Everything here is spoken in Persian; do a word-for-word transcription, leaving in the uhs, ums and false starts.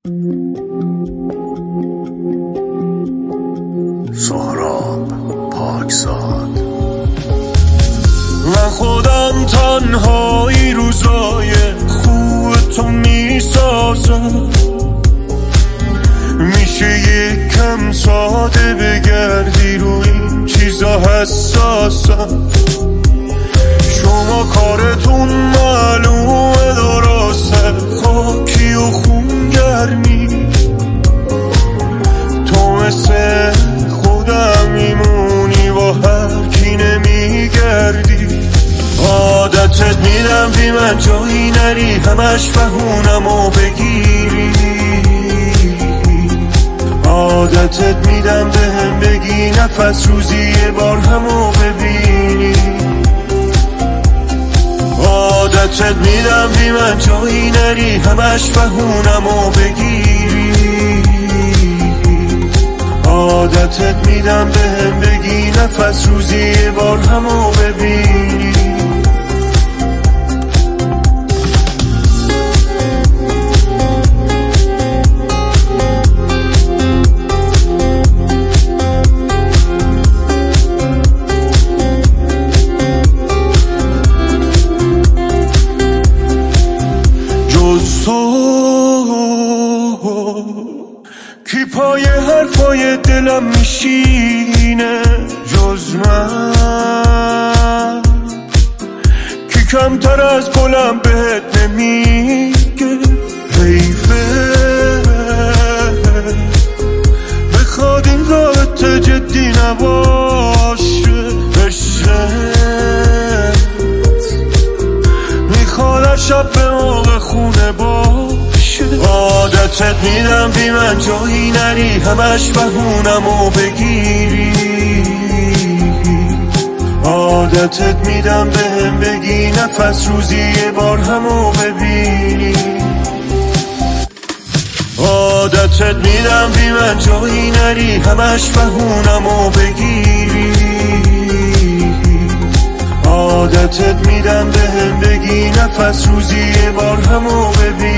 سهراب پاکزاد. من خودم تنهایی روزای خوب تو میسازم، میشه یکم ساده بگردی روی این چیزا حساسم. شما کارتون معلومه درسته، خاکی و خونگرمی، تو مثل خودم میمونی با هر کی نمیگردی. عادتت میدم بی من جایی نری، همش بهونم و بگیری. عادتت میدم بهم بگی نفس روزی یه بار همو ببینی. عادتت میدم بی من جایی نری، همش بهونم و بگیری. عادتت میدم بهم بگی نفس روزی یه بار همو ببینی. کی پای حرفای دلم میشینه جز من؟ کی کمتر از گلم بهت نمیگه حیفه؟ بخواد این رابطه جدی نباشه، عشقت میخواد شب به موقع خونه باشه. عادتت میدم بی من جایی نری، همش بهونم و بگیری. عادتت میدم بهم بگی نفس روزی یه بار همو ببینی. عادتت میدم بی من جایی نری، همش بهونم و بگیری. عادتت میدم بهم بگی نفس روزی یه بار همو ببینی.